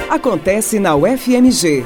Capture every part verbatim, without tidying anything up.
acontece na U F M G.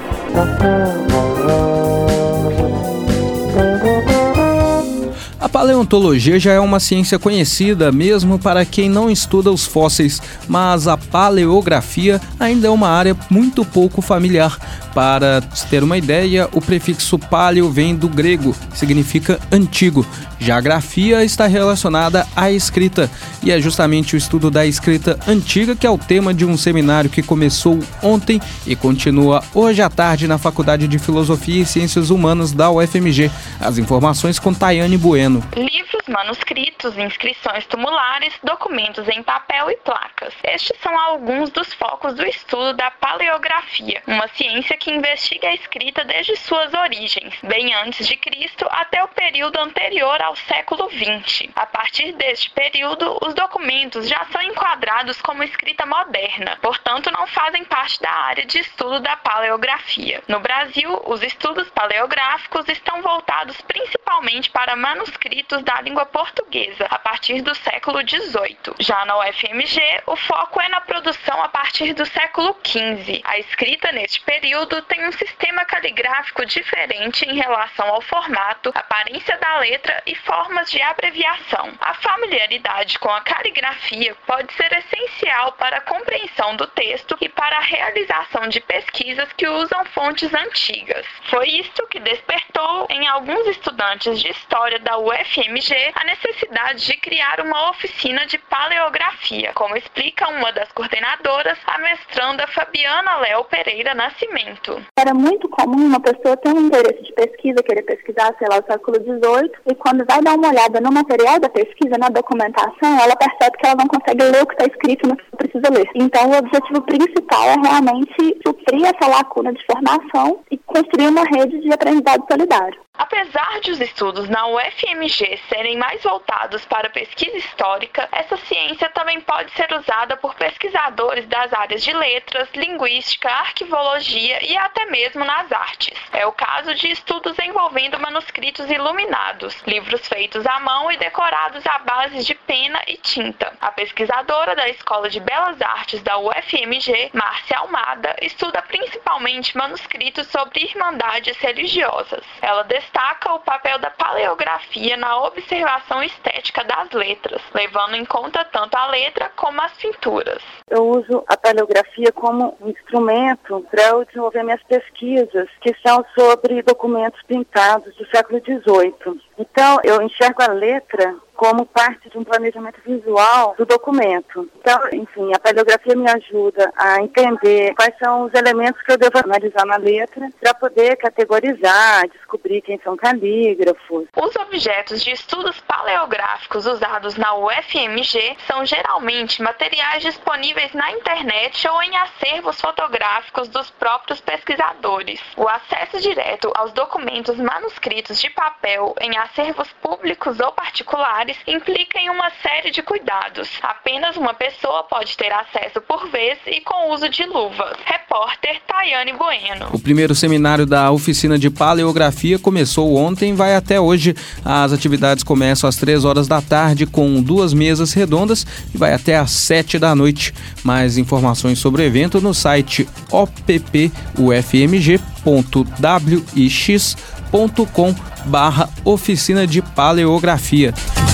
A paleontologia já é uma ciência conhecida mesmo para quem não estuda os fósseis, mas a paleografia ainda é uma área muito pouco familiar. Para se ter uma ideia, o prefixo paleo vem do grego, significa antigo. Já a grafia está relacionada à escrita, e é justamente o estudo da escrita antiga que é o tema de um seminário que começou ontem e continua hoje à tarde na Faculdade de Filosofia e Ciências Humanas da U F M G. As informações com Tayane Bueno. Livros, manuscritos, inscrições tumulares, documentos em papel e placas. Estes são alguns dos focos do estudo da paleografia, uma ciência que investiga a escrita desde suas origens, bem antes de Cristo até o período anterior ao século vinte. A partir deste período, os documentos já são enquadrados como escrita moderna, portanto não fazem parte da área de estudo da paleografia. No Brasil, os estudos paleográficos estão voltados principalmente para manuscritos da língua portuguesa, a partir do século dezoito. Já na U F M G, o foco é na produção a partir do século quinze. A escrita neste período tem um sistema caligráfico diferente em relação ao formato, aparência da letra e formas de abreviação. A familiaridade com a caligrafia pode ser essencial para a compreensão do texto e para a realização de pesquisas que usam fontes antigas. Foi isto que despertou em alguns estudantes de história da U F M G a necessidade de criar uma oficina de paleografia, como explica uma das coordenadoras, a mestranda Fabiana Léo Pereira Nascimento. Era muito comum uma pessoa ter um interesse de pesquisa, querer pesquisar, sei lá, o século dezoito, e quando vai dar uma olhada no material da pesquisa, na documentação, ela percebe que ela não consegue ler o que está escrito no que precisa ler. Então, o objetivo principal é realmente suprir essa lacuna de formação e construir uma rede de aprendizado solidário. Apesar de os estudos na U F M G serem mais voltados para pesquisa histórica, essa ciência também pode ser usada por pesquisadores das áreas de letras, linguística, arquivologia e até mesmo nas artes. É o caso de estudos envolvendo manuscritos iluminados, livros feitos à mão e decorados à base de pena e tinta. A pesquisadora da Escola de Belas Artes da U F M G, Márcia Almada, estuda principalmente manuscritos sobre irmandades religiosas. Ela destaca o papel da paleografia na observação estética das letras, levando em conta tanto a letra como as pinturas. Eu uso a paleografia como um instrumento para eu desenvolver minhas pesquisas, que são sobre documentos pintados do século dezoito. Então, eu enxergo a letra como parte de um planejamento visual do documento. Então, enfim, a paleografia me ajuda a entender quais são os elementos que eu devo analisar na letra para poder categorizar, descobrir quem são calígrafos. Os objetos de estudos paleográficos usados na U F M G são geralmente materiais disponíveis na internet ou em acervos fotográficos dos próprios pesquisadores. O acesso direto aos documentos manuscritos de papel em acervos públicos ou particulares implica em uma série de cuidados. Apenas uma pessoa pode ter acesso por vez e com uso de luvas. Repórter Tayane Bueno. O primeiro seminário da oficina de paleografia começou ontem e vai até hoje. As atividades começam às três horas da tarde com duas mesas redondas e vai até às sete da noite. Mais informações sobre o evento no site o p p u f m g ponto w i x ponto com barra oficina de paleografia.